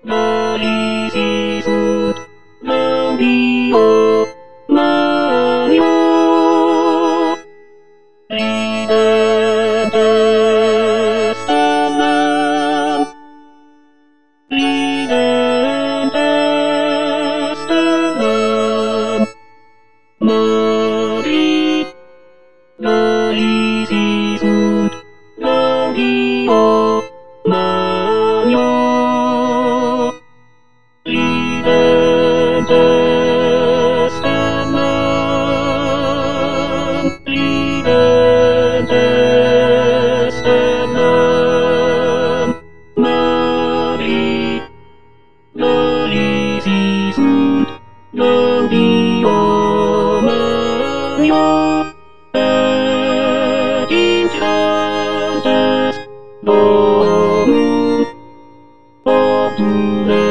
Naisisut ng iyo mayo. Riden testament, Riden testament, Mari naisisut ng iyo mayo. Riden testament, Riden testament, Mari naisisut ng iyo mayo. Et incantes domum obtuve